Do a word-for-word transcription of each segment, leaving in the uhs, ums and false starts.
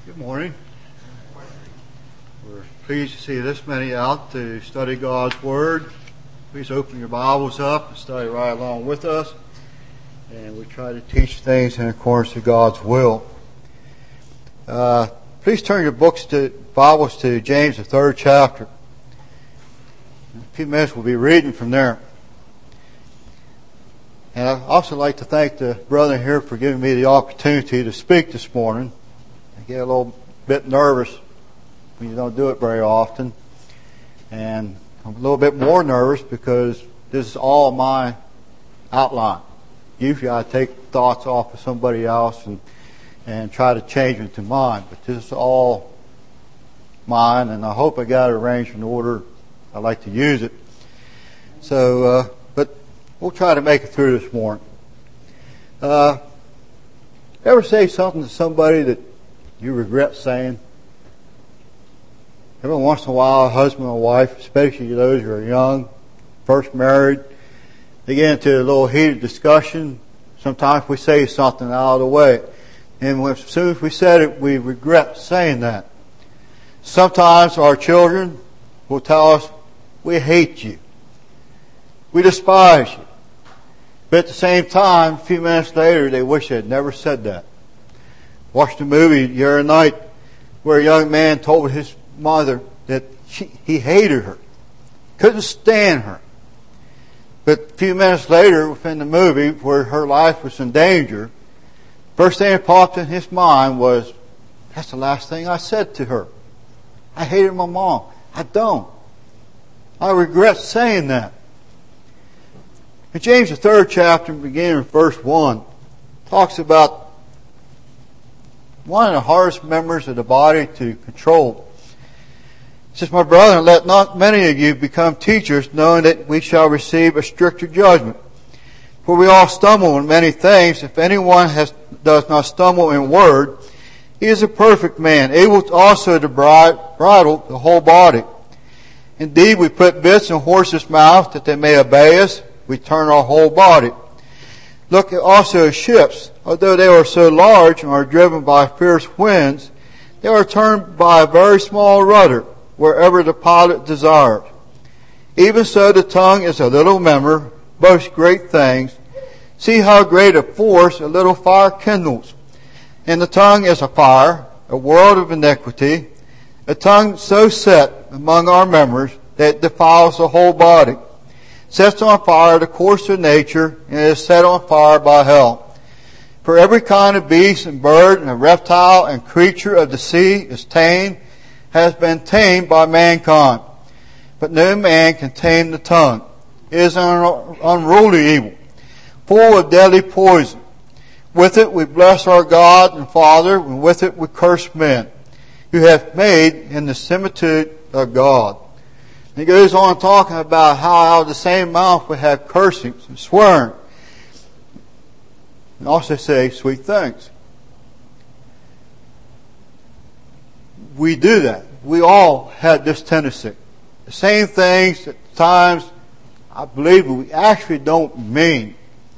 Good morning. We're pleased to see this many out to study God's Word. Please open your Bibles up and study right along with us. And we try to teach things in accordance to God's will. Uh, please turn your books to Bibles to James, the third chapter. In a few minutes we'll be reading from there. And I'd also like to thank the brother here for giving me the opportunity to speak this morning. I get a little bit nervous when you don't do it very often. And I'm a little bit more nervous because this is all my outline. Usually I take thoughts off of somebody else and, and try to change them to mine. But this is all mine, and I hope I got it arranged in order I like to use it. So, uh, but we'll try to make it through this morning. Uh, ever say something to somebody that you regret saying? Every once in a while, a husband or wife, especially those who are young, first married, they get into a little heated discussion. Sometimes we say something out of the way. And as soon as we said it, we regret saying that. Sometimes our children will tell us, we hate you. We despise you. But at the same time, a few minutes later, they wish they had never said that. Watched a movie the other night where a young man told his mother that she, he hated her. Couldn't stand her. But a few minutes later, within the movie, where her life was in danger, first thing that popped in his mind was, that's the last thing I said to her. I hated my mom. I don't. I regret saying that. In James, the third chapter, beginning in verse one, talks about one of the hardest members of the body to control. It says, my brethren, let not many of you become teachers, knowing that we shall receive a stricter judgment. For we all stumble in many things. If anyone has, does not stumble in word, he is a perfect man, able also to bridle the whole body. Indeed, we put bits in horses' mouths that they may obey us. We turn our whole body. Look also at ships. Although they are so large and are driven by fierce winds, they are turned by a very small rudder, wherever the pilot desires. Even so the tongue is a little member, boasts great things. See how great a force a little fire kindles. And the tongue is a fire, a world of iniquity, a tongue so set among our members that it defiles the whole body, sets on fire the course of nature, and is set on fire by hell. For every kind of beast and bird and reptile and creature of the sea is tamed, has been tamed by mankind. But no man can tame the tongue. It is an unruly evil, full of deadly poison. With it we bless our God and Father, and with it we curse men, who have made in the similitude of God. And he goes on talking about how out of the same mouth we have cursings and swearing. And also say sweet things. We do that. We all had this tendency. The same things at times, I believe, we actually don't mean.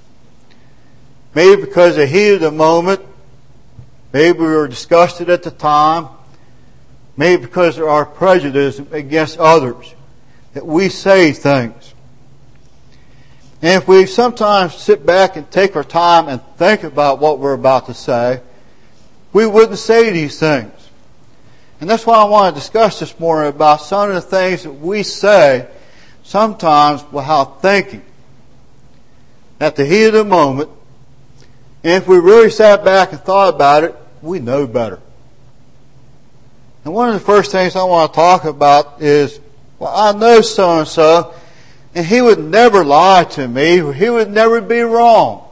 Maybe because of the heat of the moment. Maybe we were disgusted at the time. Maybe because of our prejudice against others, that we say things. And if we sometimes sit back and take our time and think about what we're about to say, we wouldn't say these things. And that's why I want to discuss this morning about some of the things that we say sometimes without thinking. At the heat of the moment, and if we really sat back and thought about it, we know better. And one of the first things I want to talk about is, well, I know so-and-so, and he would never lie to me. He would never be wrong.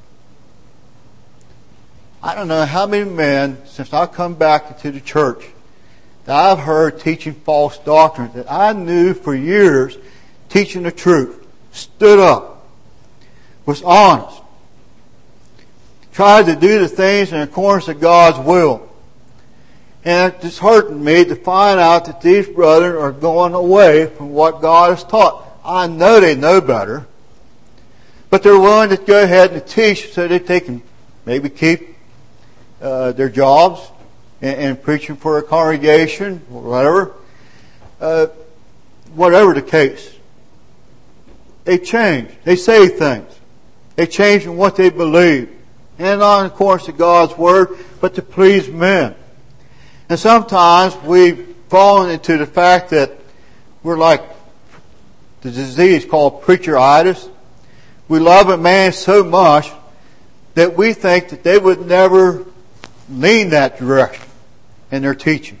I don't know how many men, since I've come back into the church, that I've heard teaching false doctrines that I knew for years teaching the truth, stood up, was honest, tried to do the things in accordance to God's will. And it disheartened me to find out that these brethren are going away from what God has taught. I know they know better, but they're willing to go ahead and teach so that they can maybe keep uh, their jobs and, and preaching for a congregation or whatever, uh, whatever the case. They change. They say things. They change in what they believe. And not in accordance to God's Word, but to please men. And sometimes we've fallen into the fact that we're like the disease called preacheritis. We love a man so much that we think that they would never lean that direction in their teaching.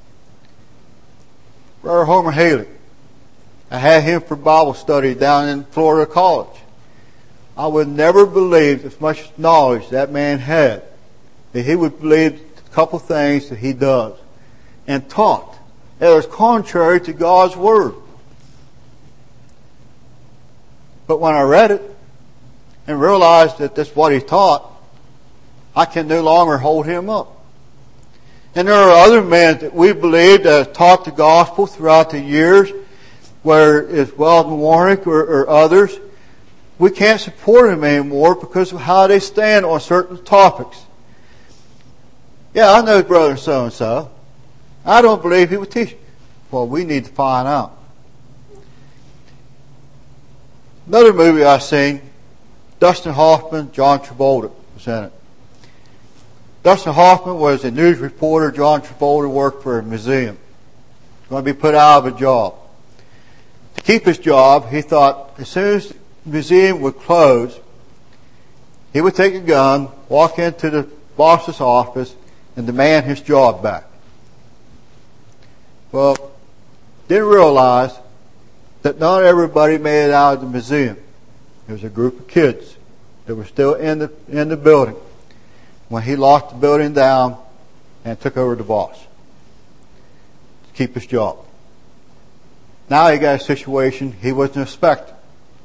Brother Homer Haley, I had him for Bible study down in Florida College. I would never believe as much knowledge that man had that he would believe a couple things that he does and taught that was contrary to God's Word. But when I read it and realized that that's what he taught, I can no longer hold him up. And there are other men that we believe that have taught the gospel throughout the years, whether it's Weldon Warnick or, or others. We can't support them anymore because of how they stand on certain topics. Yeah, I know brother so-and-so. I don't believe he would teach. Well, we need to find out. Another movie I seen, Dustin Hoffman, John Travolta was in it. Dustin Hoffman was a news reporter. John Travolta worked for a museum. Going to be put out of a job. To keep his job, he thought as soon as the museum would close, he would take a gun, walk into the boss's office, and demand his job back. Well, didn't realize that not everybody made it out of the museum. There was a group of kids that were still in the in the building when he locked the building down and took over the boss to keep his job. Now he got a situation he wasn't expecting.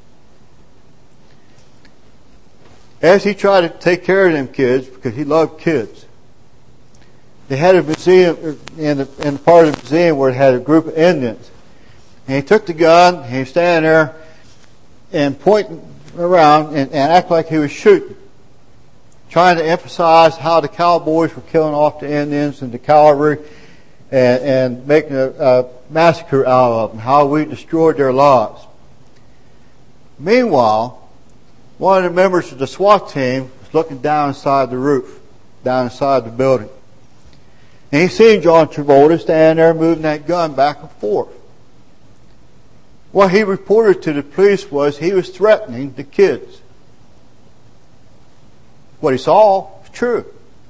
As he tried to take care of them kids, because he loved kids, they had a museum in the, in the part of the museum where it had a group of Indians. And he took the gun, and he was standing there and pointing around and, and acting like he was shooting, trying to emphasize how the cowboys were killing off the Indians and the cavalry and, and making a, a massacre out of them, how we destroyed their lives. Meanwhile, one of the members of the SWAT team was looking down inside the roof, down inside the building. And he seen John Travolta standing there moving that gun back and forth. What he reported to the police was he was threatening the kids. What he saw was true.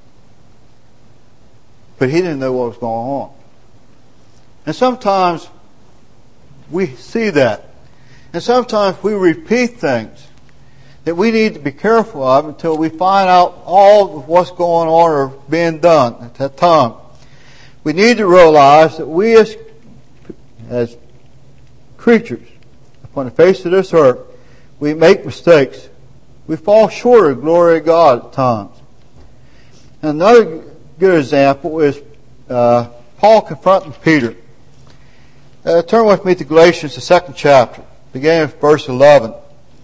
But he didn't know what was going on. And sometimes we see that. And sometimes we repeat things that we need to be careful of until we find out all of what's going on or being done at that time. We need to realize that we as, as creatures upon the face of this earth, we make mistakes. We fall short of the glory of God at times. And another good example is uh, Paul confronting Peter. Uh, turn with me to Galatians, the second chapter, beginning with verse eleven.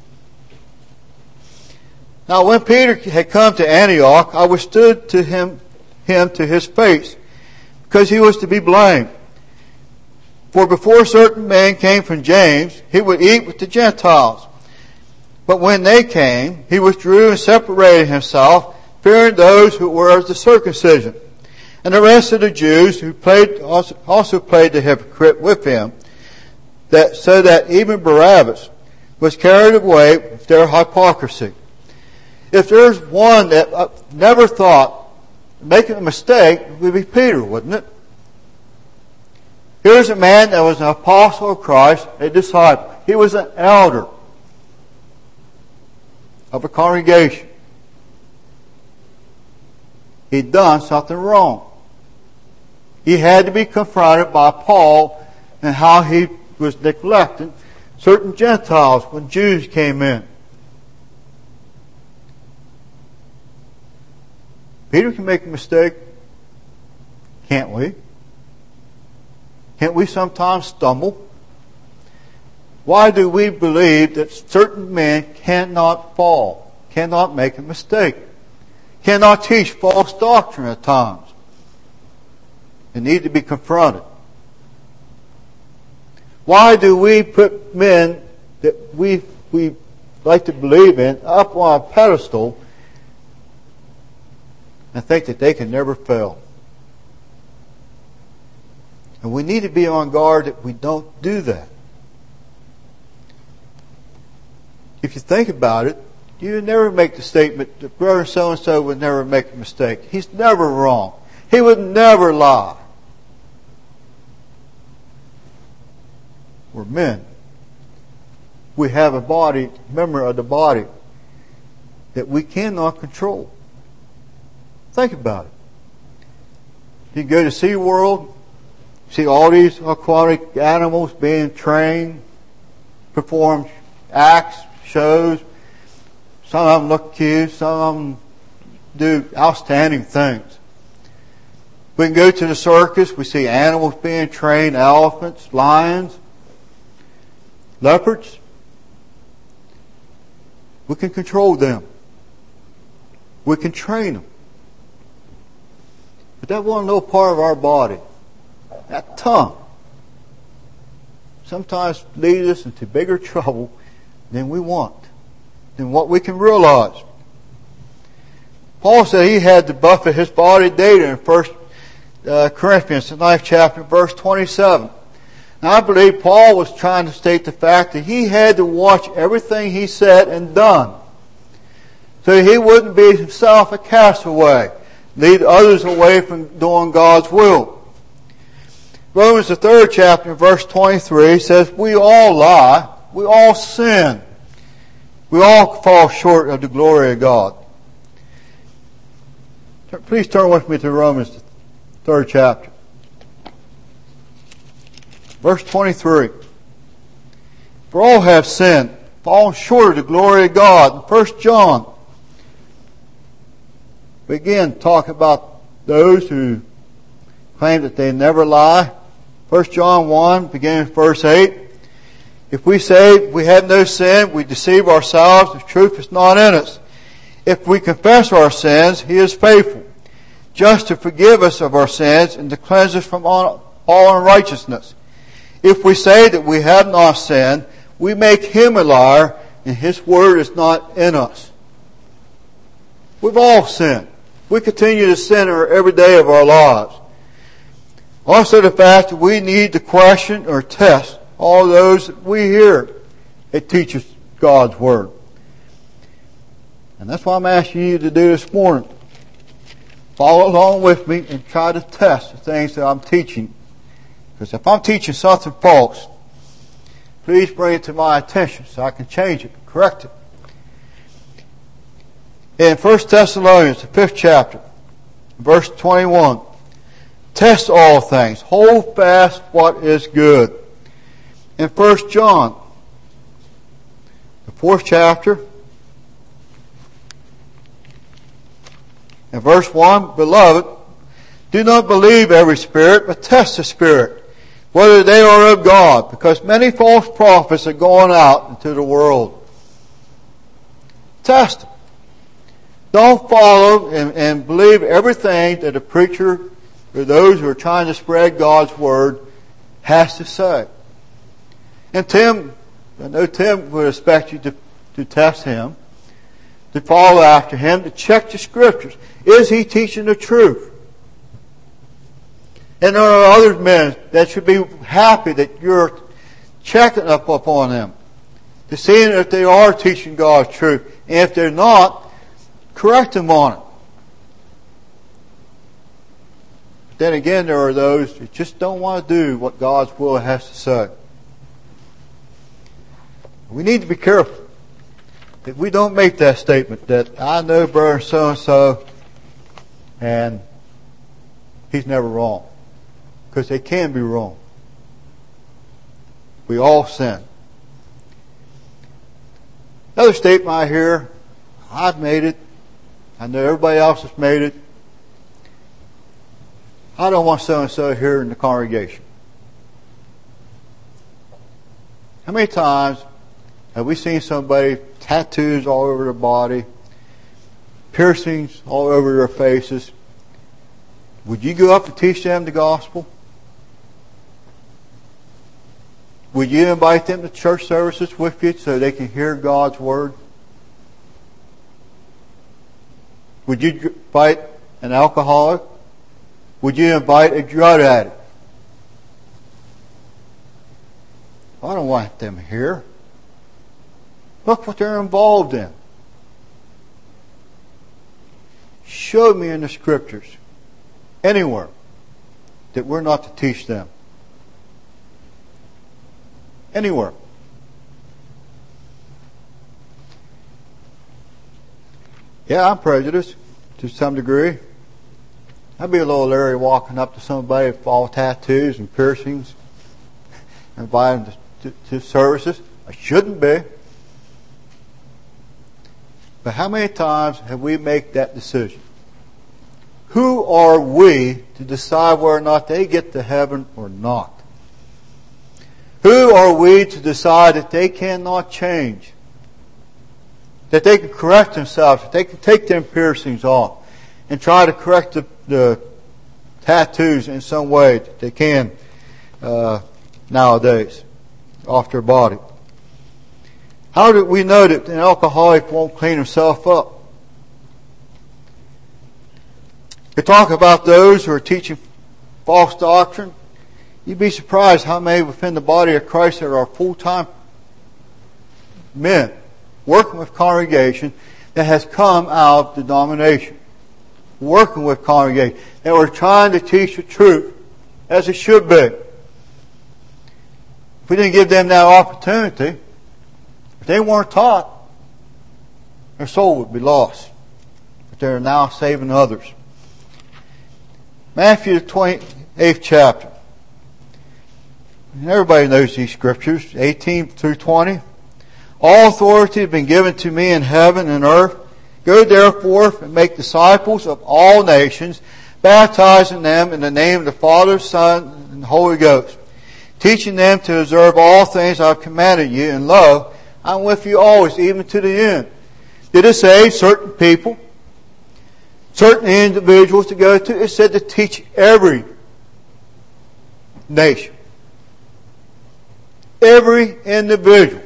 Now when Peter had come to Antioch, I withstood to him, him to his face, because he was to be blamed. For before certain men came from James, he would eat with the Gentiles. But when they came, he withdrew and separated himself, fearing those who were of the circumcision. And the rest of the Jews who played also, also played the hypocrite with him, that so that even Barabbas was carried away with their hypocrisy. If there's one that never thought making a mistake, it would be Peter, wouldn't it? Here's a man that was an apostle of Christ, a disciple. He was an elder of a congregation. He'd done something wrong. He had to be confronted by Paul and how he was neglecting certain Gentiles when Jews came in. Peter can make a mistake, can't we? Can't we sometimes stumble? Why do we believe that certain men cannot fall, cannot make a mistake, cannot teach false doctrine at times? and need to be confronted. Why do we put men that we we like to believe in up on a pedestal and think that they can never fail? And we need to be on guard that we don't do that. If you think about it, you would never make the statement that brother so-and-so would never make a mistake. He's never wrong. He would never lie. We're men. We have a body, member of the body, that we cannot control. Think about it. You go to SeaWorld, see all these aquatic animals being trained, perform acts, shows. Some of them look cute, some of them do outstanding things. We can go to the circus, we see animals being trained, elephants, lions, leopards. We can control them. We can train them. But that wasn't no part of our body. That tongue sometimes leads us into bigger trouble than we want, than what we can realize. Paul said he had to buffet his body daily in First uh, Corinthians, the ninth chapter, verse twenty-seven. Now I believe Paul was trying to state the fact that he had to watch everything he said and done, so he wouldn't be himself a castaway, lead others away from doing God's will. Romans, the third chapter, verse twenty-three says, we all lie, we all sin, we all fall short of the glory of God. Please turn with me to Romans, the third chapter. Verse twenty-three. For all have sinned, fallen short of the glory of God. First John. We again talk about those who claim that they never lie. First John one, beginning with verse eight. If we say we have no sin, we deceive ourselves, the truth is not in us. If we confess our sins, He is faithful, just to forgive us of our sins and to cleanse us from all unrighteousness. If we say that we have not sinned, we make Him a liar, and His word is not in us. We've all sinned. We continue to sin every day of our lives. Also the fact that we need to question or test all those that we hear that teach us God's word. And that's what I'm asking you to do this morning. Follow along with me and try to test the things that I'm teaching. Because if I'm teaching something false, please bring it to my attention so I can change it, correct it. In First Thessalonians, the fifth chapter, verse twenty-one, test all things, hold fast what is good. In First John, the fourth chapter, in verse one, beloved, do not believe every spirit, but test the spirit, whether they are of God, because many false prophets are going out into the world. Test them. Don't follow and, and believe everything that a preacher or those who are trying to spread God's word has to say. And Tim, I know Tim would expect you to, to test him, to follow after him, to check the scriptures. Is he teaching the truth? And there are other men that should be happy that you're checking up upon them, to see if they are teaching God's truth. And if they're not, correct them on it. But then again, there are those that just don't want to do what God's will has to say. We need to be careful that we don't make that statement that I know brother so-and-so and he's never wrong. Because they can be wrong. We all sin. Another statement I hear, I've made it. I know everybody else has made it. I don't want so-and-so here in the congregation. How many times have we seen somebody tattoos all over their body, piercings all over their faces, Would you go up to teach them the gospel? Would you invite them to church services with you so they can hear God's Word? Would you invite an alcoholic? Would you invite a drug addict? I don't want them here. Look what they're involved in. Show me in the Scriptures, anywhere, that we're not to teach them. Anywhere. Yeah, I'm prejudiced to some degree. I'd be a little leery walking up to somebody with all tattoos and piercings and inviting them to, to, to services. I shouldn't be. But how many times have we made that decision? Who are we to decide whether or not they get to heaven or not? Who are we to decide that they cannot change? That they can correct themselves, that they can take them piercings off and try to correct the, the tattoos in some way that they can uh, nowadays off their body. How do we know that an alcoholic won't clean himself up? We talk about those who are teaching false doctrine. You'd be surprised how many within the body of Christ that are full-time men working with congregation that has come out of the denomination. Working with congregation. That were trying to teach the truth as it should be. If we didn't give them that opportunity, if they weren't taught, their soul would be lost. But they're now saving others. Matthew the twenty-eighth chapter. And everybody knows these scriptures, eighteen through twenty. All authority has been given to me in heaven and earth. Go therefore and make disciples of all nations, baptizing them in the name of the Father, Son, and the Holy Ghost, teaching them to observe all things I have commanded you, and lo, I'm with you always, even to the end. Did it say certain people, certain individuals to go to? It said to teach every nation. Every individual.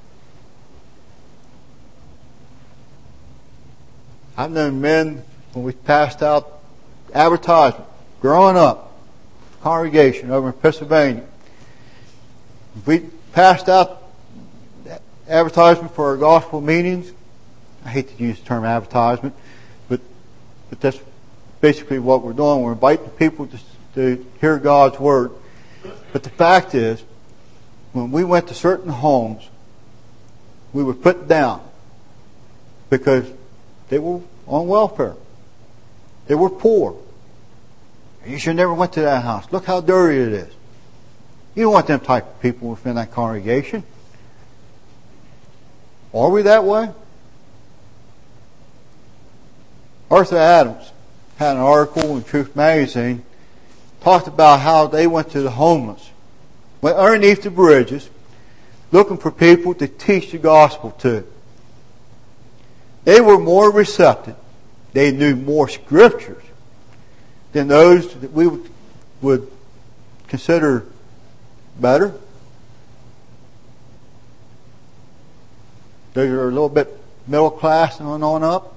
I've known men, when we passed out advertisement, growing up, congregation over in Pennsylvania. We passed out advertisement for our gospel meetings. I hate to use the term advertisement, but but that's basically what we're doing. We're inviting people to, to hear God's Word. But the fact is, when we went to certain homes, we were put down because they were on welfare. They were poor. You should never went to that house. Look how dirty it is. You don't want them type of people within that congregation. Are we that way? Arthur Adams had an article in Truth Magazine, talked about how they went to the homeless, went underneath the bridges, looking for people to teach the gospel to. They were more receptive. They knew more scriptures than those that we would, would consider better. Those are a little bit middle class and on up.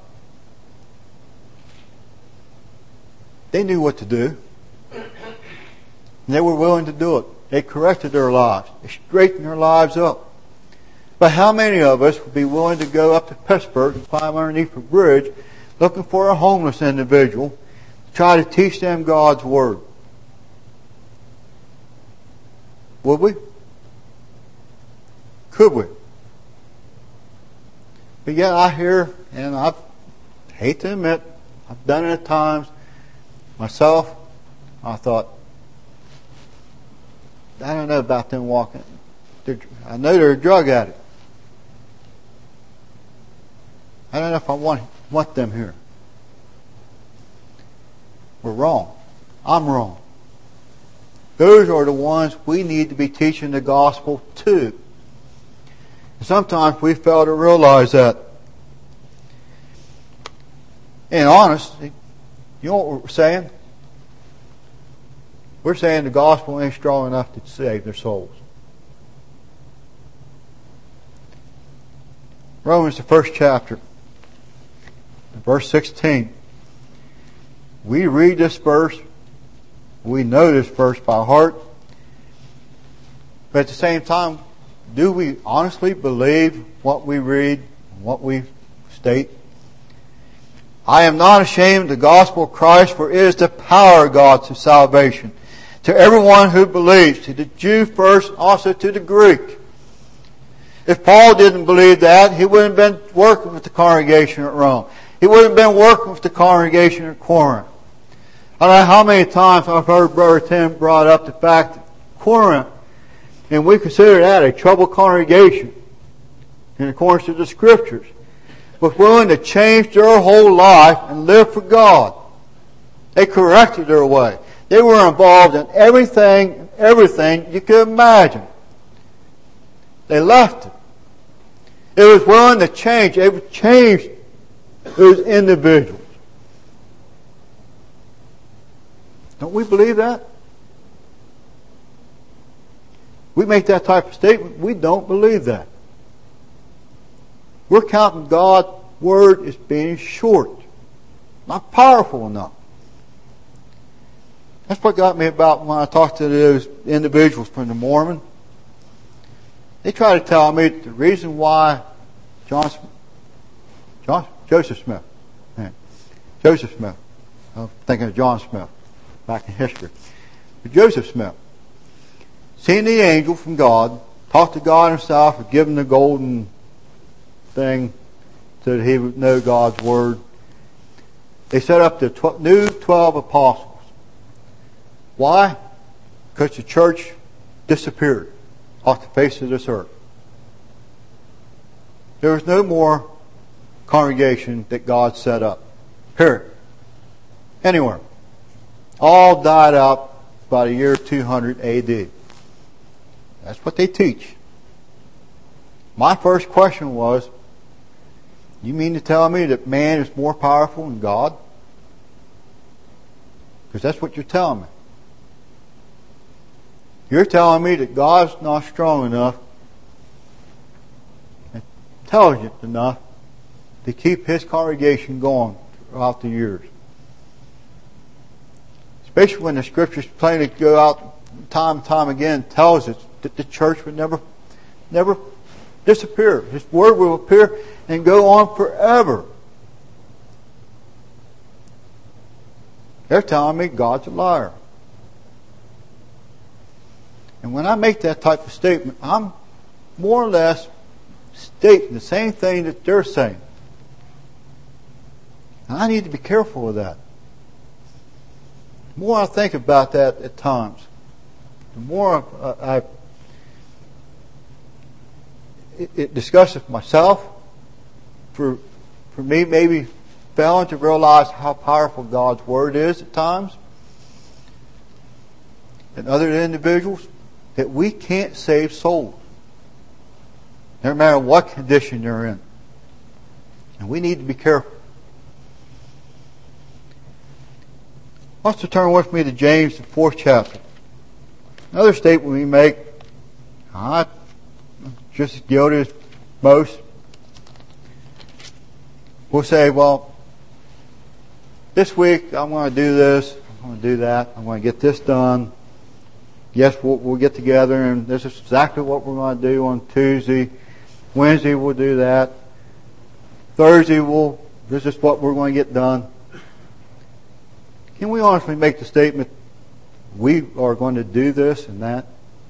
They knew what to do. And they were willing to do it. They corrected their lives. They straightened their lives up. But how many of us would be willing to go up to Pittsburgh and climb underneath a bridge looking for a homeless individual to try to teach them God's Word? Would we? Could we? But yet I hear, and I hate to admit, I've done it at times myself. I thought, I don't know about them walking. They're, I know they're a drug addict. I don't know if I want, want them here. We're wrong. I'm wrong. Those are the ones we need to be teaching the gospel to. And sometimes we fail to realize that. And honestly, you know what we're saying? We're saying the gospel ain't strong enough to save their souls. Romans, the first chapter, verse sixteen. We read this verse, we know this verse by heart, but at the same time, do we honestly believe what we read, what we state? I am not ashamed of the gospel of Christ, for it is the power of God to salvation, to everyone who believes, to the Jew first, also to the Greek. If Paul didn't believe that, he wouldn't have been working with the congregation at Rome. He wouldn't have been working with the congregation at Corinth. I don't know how many times I've heard Brother Tim brought up the fact that Corinth, and we consider that a troubled congregation in accordance to the Scriptures, was willing to change their whole life and live for God. They corrected their way. They were involved in everything, everything you could imagine. They left it. It was willing to change. It would change those individuals. Don't we believe that? We make that type of statement. We don't believe that. We're counting God's Word as being short, not powerful enough. That's what got me about when I talked to those individuals from the Mormon. They try to tell me that the reason why John, John Joseph Smith, man, Joseph Smith, I'm thinking of John Smith, back in history, but Joseph Smith, seen the angel from God, talked to God himself, and given the golden thing so that he would know God's Word. They set up the tw- new twelve apostles. Why? Because the church disappeared off the face of this earth. There was no more congregation that God set up. Period. Anywhere. All died out by the year two hundred A D. That's what they teach. My first question was, you mean to tell me that man is more powerful than God? Because that's what you're telling me. You're telling me that God's not strong enough, intelligent enough, to keep His congregation going throughout the years. Especially when the Scriptures plainly go out time and time again, tells us that the church would never, never disappear. His Word will appear and go on forever. They're telling me God's a liar. And when I make that type of statement, I'm more or less stating the same thing that they're saying. And I need to be careful with that. The more I think about that at times, the more I, I it, it discusses with myself. For for me, maybe failing to realize how powerful God's Word is at times, and other individuals, that we can't save souls, no matter what condition they're in. And we need to be careful. Also turn with me to James, the fourth chapter. Another statement we make, I'm just as guilty as most. We'll say, well, this week I'm going to do this, I'm going to do that, I'm going to get this done. Yes, we'll, we'll get together and this is exactly what we're going to do on Tuesday. Wednesday we'll do that. Thursday we'll, this is what we're going to get done. Can we honestly make the statement, we are going to do this and that?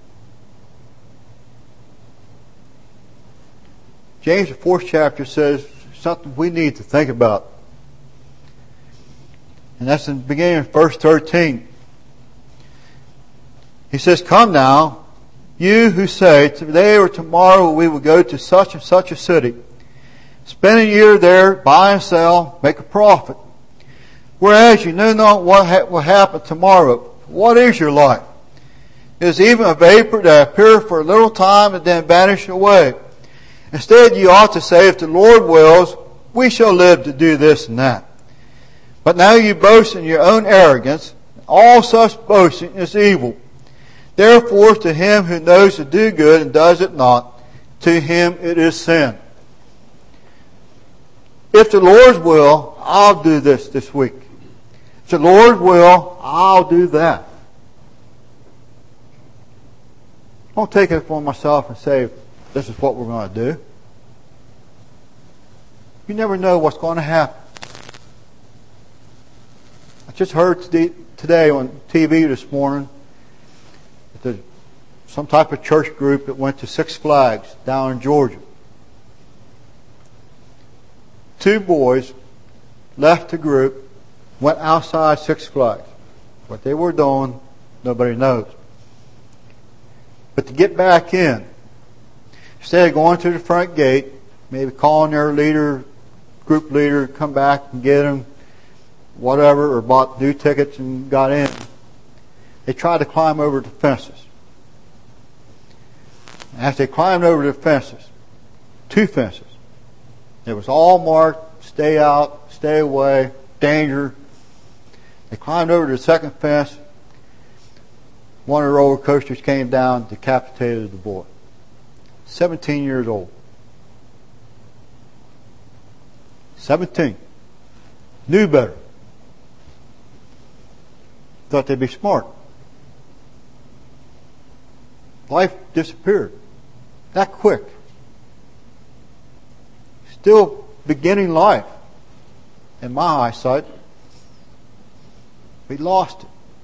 James, the fourth chapter, says something we need to think about. And that's in the beginning of verse thirteen. He says, come now, you who say, today or tomorrow we will go to such and such a city, spend a year there, buy and sell, make a profit. Whereas you know not what ha- will happen tomorrow. What is your life? It is even a vapor that appears for a little time and then vanish away. Instead, you ought to say, if the Lord wills, we shall live to do this and that. But now you boast in your own arrogance. All such boasting is evil. Therefore, to him who knows to do good and does it not, to him it is sin. If the Lord's will, I'll do this this week. If the Lord's will, I'll do that. I won't take it upon myself and say, this is what we're going to do. You never know what's going to happen. I just heard today on T V this morning that there's some type of church group that went to Six Flags down in Georgia. Two boys left the group, went outside Six Flags. What they were doing, nobody knows. But to get back in, instead of going to the front gate, maybe calling their leader, group leader, come back and get them, whatever, or bought new tickets and got in, they tried to climb over the fences. As they climbed over the fences, two fences, it was all marked, stay out, stay away, danger. They climbed over to the second fence. One of the roller coasters came down, decapitated the boy. seventeen years old. seventeen. Knew better. Thought they'd be smart. Life disappeared. That quick. Still beginning life. In my eyesight. We lost it.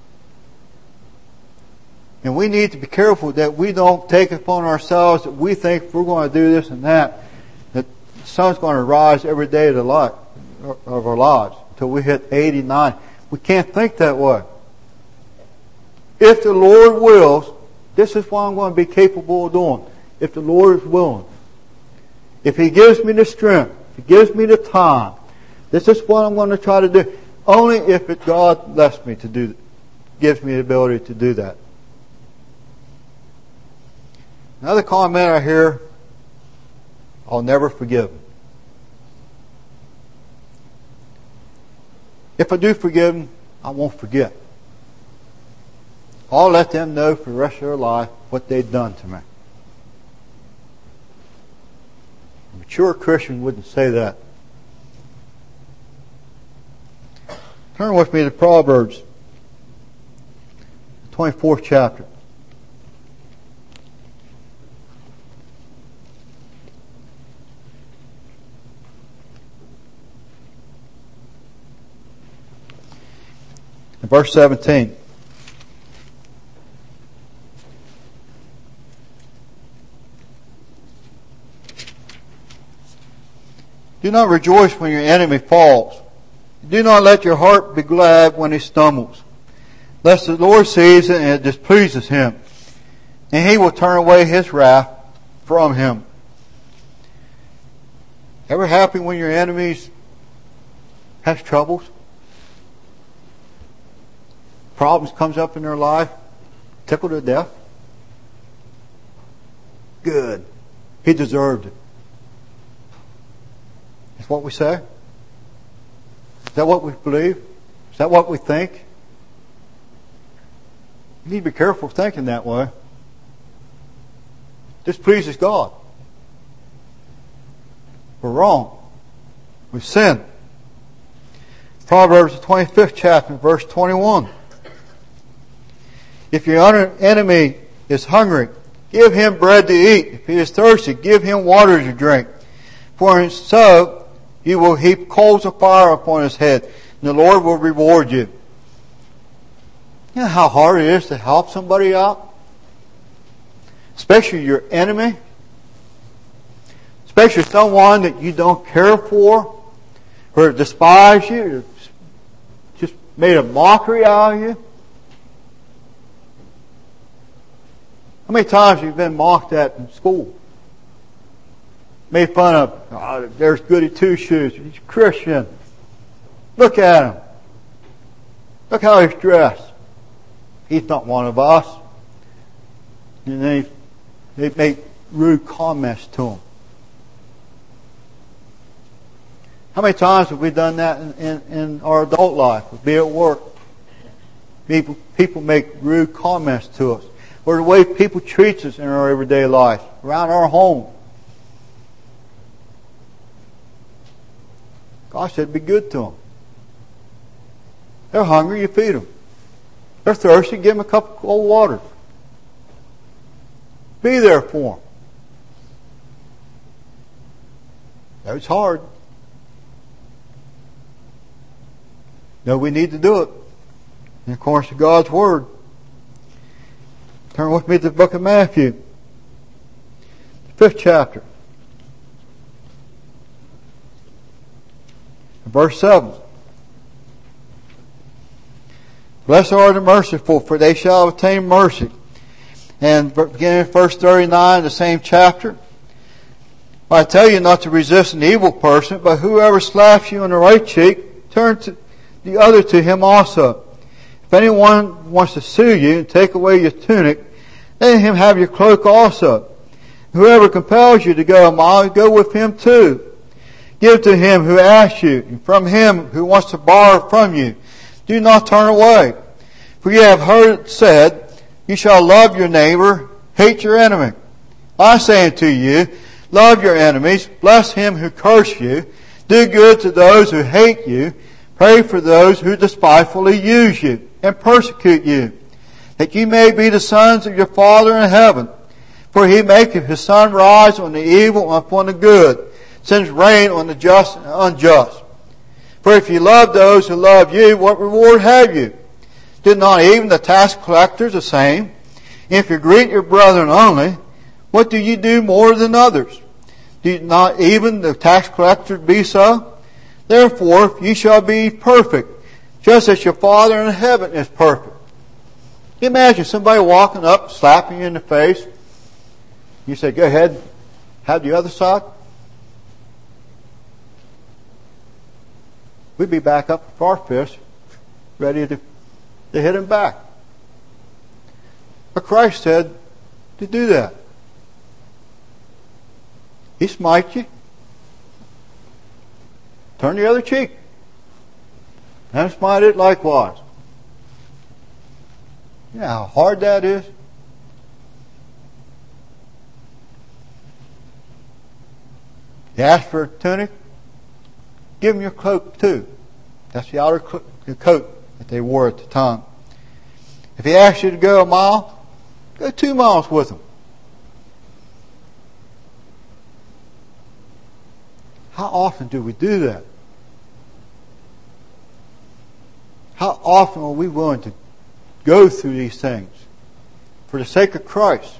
And we need to be careful that we don't take it upon ourselves that we think we're going to do this and that, that the sun's going to rise every day of, the life, of our lives until we hit eighty-nine. We can't think that way. If the Lord wills, this is what I'm going to be capable of doing. If the Lord is willing. If He gives me the strength, if He gives me the time, this is what I'm going to try to do. Only if it, God lets me to do, gives me the ability to do that. Another comment I hear, I'll never forgive them. If I do forgive them, I won't forget. I'll let them know for the rest of their life what they've done to me. A mature Christian wouldn't say that. Turn with me to Proverbs, twenty-fourth chapter. Verse seventeen. Do not rejoice when your enemy falls. Do not let your heart be glad when he stumbles, lest the Lord sees it and it displeases Him, and He will turn away His wrath from him. Ever happy when your enemies has troubles? Problems comes up in their life, tickled to death? Good. He deserved it. Is what we say? Is that what we believe? Is that what we think? You need to be careful thinking that way. This pleases God. We're wrong. We've sinned. Proverbs the twenty-fifth chapter, verse twenty-one. If your enemy is hungry, give him bread to eat. If he is thirsty, give him water to drink. For so you will heap coals of fire upon his head, and the Lord will reward you. You know how hard it is to help somebody out? Especially your enemy. Especially someone that you don't care for, or despise you, or just made a mockery out of you. How many times have you been mocked at in school? Made fun of. Oh, there's goody two-shoes. He's a Christian. Look at him. Look how he's dressed. He's not one of us. And they, they make rude comments to him. How many times have we done that in, in, in our adult life? We'll be at work. people, people make rude comments to us, or the way people treat us in our everyday life, around our home. God said, be good to them. They're hungry, you feed them. They're thirsty, give them a cup of cold water. Be there for them. It's hard. No, we need to do it. And of course, God's Word. Turn with me to the book of Matthew, the fifth chapter. Verse seven. Blessed are the merciful, for they shall obtain mercy. And beginning in verse thirty-nine, the same chapter. I tell you not to resist an evil person, but whoever slaps you on the right cheek, turn to the other to him also. If anyone wants to sue you and take away your tunic, let him have your cloak also. Whoever compels you to go a mile, go with him too. Give to him who asks you, and from him who wants to borrow from you. Do not turn away. For you have heard it said, you shall love your neighbor, hate your enemy. I say unto you, love your enemies, bless him who curse you, do good to those who hate you, pray for those who despitefully use you and persecute you, that ye may be the sons of your Father in heaven. For he maketh his sun rise on the evil and upon the good, sends rain on the just and unjust. For if you love those who love you, what reward have you? Did not even the tax collectors the same? If you greet your brethren only, what do you do more than others? Do not even the tax collectors be so? Therefore, ye shall be perfect, just as your Father in heaven is perfect. Can you imagine somebody walking up, slapping you in the face? You say, go ahead, have the other side. We'd be back up with our fist, ready to, to hit him back. But Christ said to do that. He smites you. Turn the other cheek. And smite it likewise. You know how hard that is? You ask for a tunic, give them your cloak too. That's the outer coat that they wore at the time. If he asks you to go a mile, go two miles with him. How often do we do that? How often are we willing to go through these things for the sake of Christ?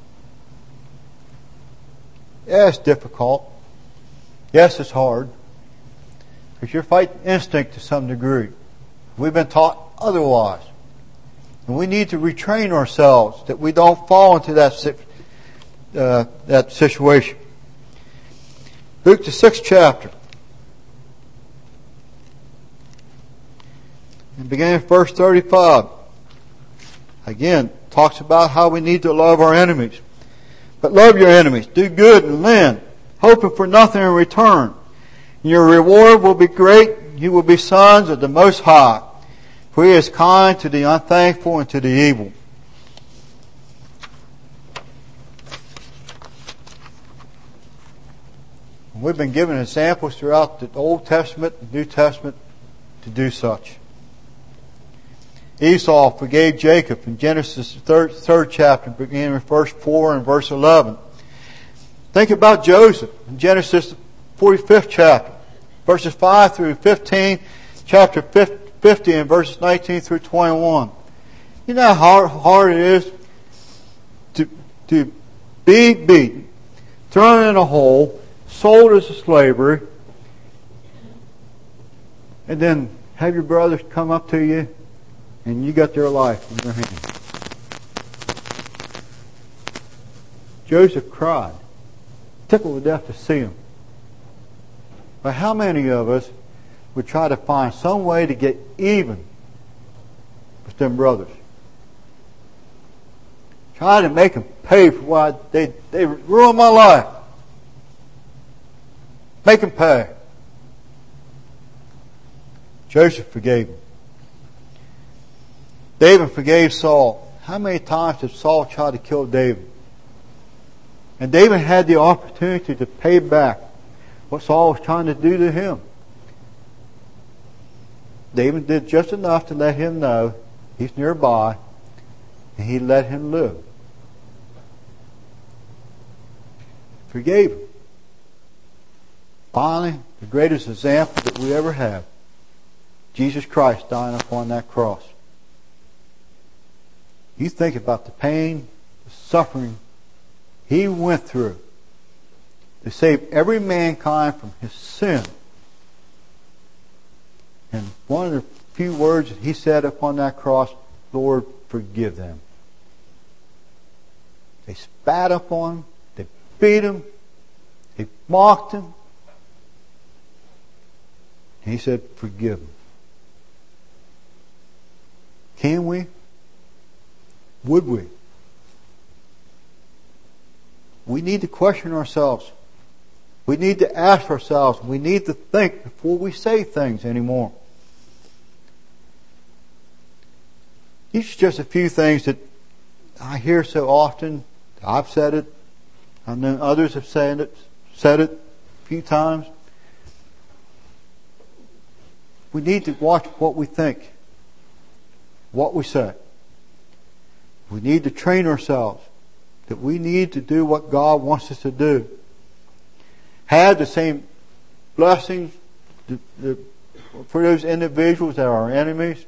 Yeah, it's difficult. Yes, it's hard. Because you're fighting instinct to some degree. We've been taught otherwise. And we need to retrain ourselves that we don't fall into that, uh, that situation. Luke, the sixth chapter. And beginning at verse thirty-five. Again, talks about how we need to love our enemies. But love your enemies. Do good and lend, hoping for nothing in return. And your reward will be great. You will be sons of the Most High. For He is kind to the unthankful and to the evil. We've been given examples throughout the Old Testament and New Testament to do such. Esau forgave Jacob in Genesis the third, third chapter, beginning with verse four and verse eleven. Think about Joseph in Genesis the forty-fifth chapter, verses five through fifteen, chapter fifty and verses nineteen through twenty-one. You know how hard, hard it is to, to be beaten, thrown in a hole, sold as a slavery, and then have your brothers come up to you and you got their life in your hands. Joseph cried, tickled to death to see him. But how many of us would try to find some way to get even with them brothers? Try to make them pay for what they, they ruined my life. Make them pay. Joseph forgave him. David forgave Saul. How many times did Saul try to kill David? And David had the opportunity to pay back what Saul was trying to do to him. David did just enough to let him know he's nearby, and he let him live. Forgave him. Finally, the greatest example that we ever have, Jesus Christ dying upon that cross. You think about the pain, the suffering He went through to save every mankind from his sin. And one of the few words that He said upon that cross, Lord, forgive them. They spat upon Him, they beat Him, they mocked Him. And He said, forgive them. Can we? Would we? We need to question ourselves. We need to ask ourselves. We need to think before we say things anymore. These are just a few things that I hear so often. I've said it. I know others have said it, said it a few times. We need to watch what we think, what we say. We need to train ourselves that we need to do what God wants us to do. Have the same blessings to, to, for those individuals that are our enemies.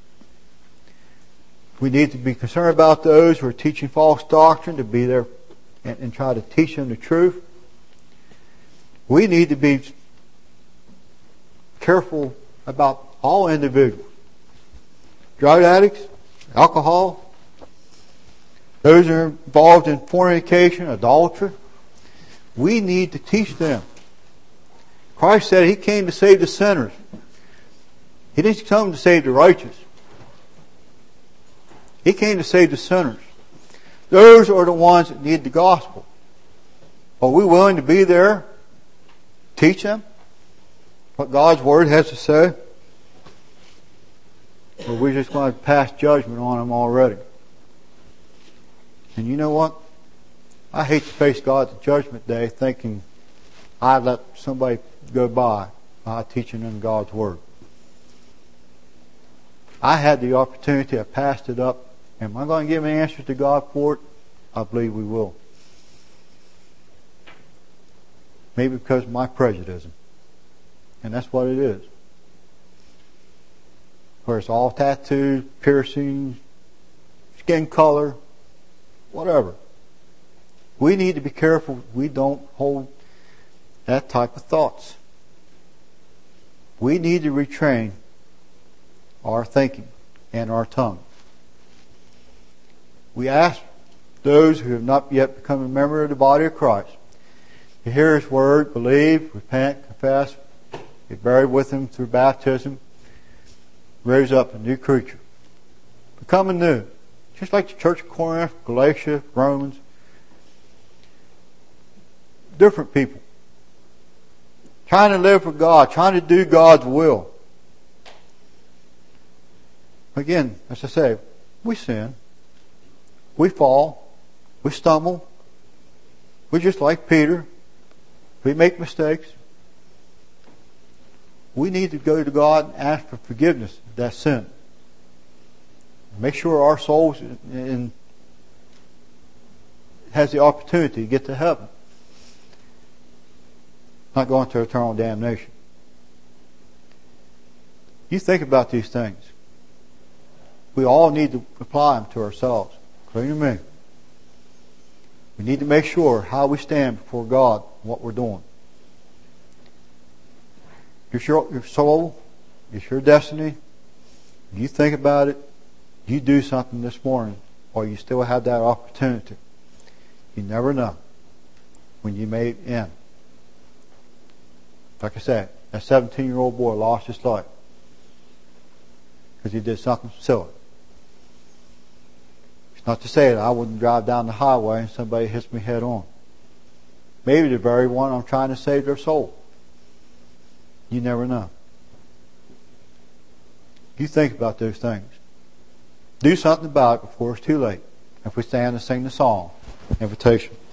We need to be concerned about those who are teaching false doctrine, to be there and, and try to teach them the truth. We need to be careful about all individuals. Drug addicts, alcohol, those who are involved in fornication, adultery. We need to teach them. Christ said He came to save the sinners. He didn't come to save the righteous. He came to save the sinners. Those are the ones that need the gospel. Are we willing to be there? Teach them what God's Word has to say? Or are we just going to pass judgment on them already? And you know what? I hate to face God at Judgment Day thinking I let somebody go by by teaching them God's Word. I had the opportunity, I passed it up. Am I going to give an answer to God for it? I believe we will. Maybe because of my prejudice. And that's what it is. Where it's all tattoos, piercings, skin color, whatever. We need to be careful we don't hold that type of thoughts. We need to retrain our thinking and our tongue. We ask those who have not yet become a member of the body of Christ to hear His Word, believe, repent, confess, be buried with Him through baptism, raise up a new creature. Become anew. Just like the Church of Corinth, Galatia, Romans. Different people. Trying to live for God, trying to do God's will. Again, as I say, we sin. We fall. We stumble. We're just like Peter. We make mistakes. We need to go to God and ask for forgiveness of that sin. Make sure our souls in, in, has the opportunity to get to heaven. Not going to eternal damnation. You think about these things. We all need to apply them to ourselves, including me. We need to make sure how we stand before God, what we're doing. It's your, your soul, it's your destiny. You think about it. You do something this morning, or you still have that opportunity. You never know when you may end. Like I said, that seventeen-year-old boy lost his life because he did something silly. It's not to say that I wouldn't drive down the highway and somebody hits me head on. Maybe the very one I'm trying to save their soul. You never know. You think about those things. Do something about it before it's too late. If we stand and sing the song, invitation.